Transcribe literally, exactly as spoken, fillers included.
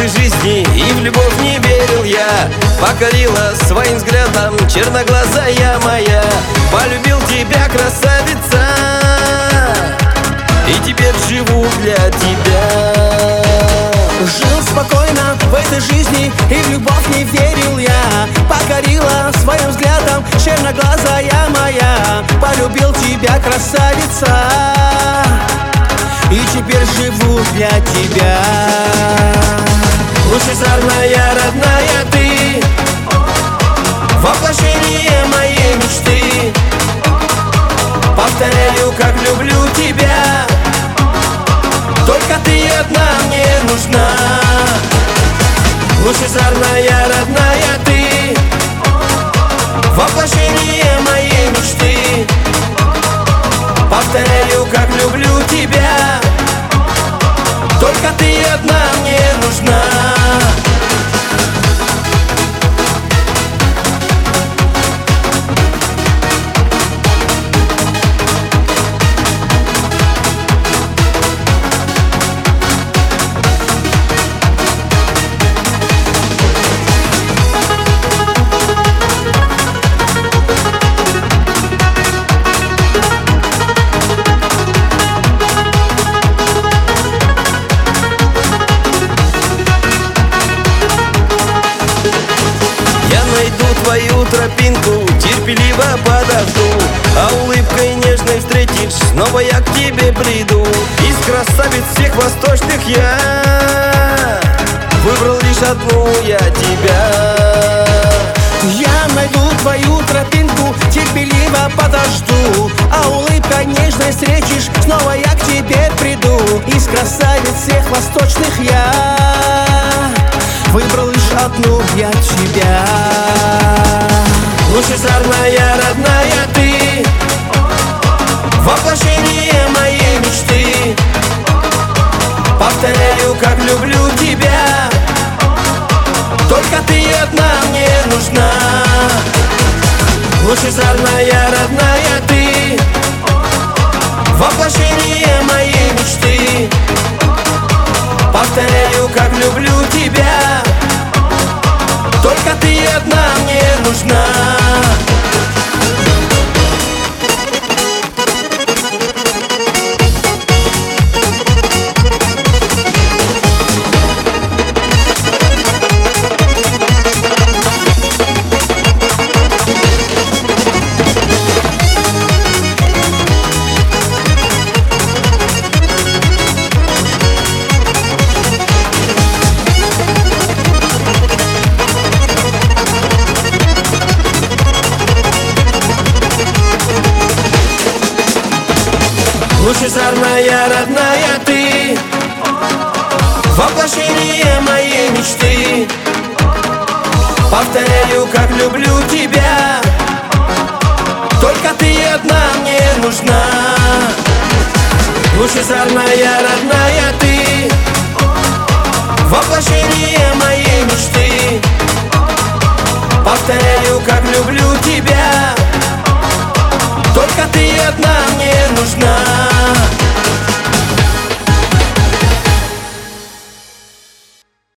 жизни и в любовь не верил я. Покорила своим взглядом черноглазая моя. Полюбил тебя, красавица, и теперь живу для тебя. Жил спокойно в этой жизни и в любовь не верил я. Покорила своим взглядом черноглазая моя. Полюбил тебя, красавица, и теперь живу для тебя. Лучезарная, родная ты, воплощение моей мечты. Повторяю, как люблю тебя, только ты одна мне нужна. Лучезарная, родная ты, воплощение моей мечты. Повторяю, как люблю тебя, только ты одна мне нужна. Твою тропинку терпеливо подожду, а улыбкой нежной встретишь, снова я к тебе приду. Из красавиц всех восточных я выбрал лишь одну я тебя. Я найду твою тропинку, терпеливо подожду, а улыбкой нежной встретишь, снова я к тебе приду. Из красавиц всех восточных я выбрал лишь одну я тебя. Лучезарная, родная ты, воплощение моей мечты. Повторяю, как люблю тебя, только ты одна мне нужна. Лучезарная, родная ты, воплощение моей мечты. Повторяю, как люблю тебя, только ты одна мне нужна. Лучезарная, родная ты, воплощение моей мечты. Повторяю, как люблю тебя, только ты одна мне нужна. Лучезарная, родная ты, воплощение моей мечты. Повторяю, как люблю тебя, только ты одна мне нужна.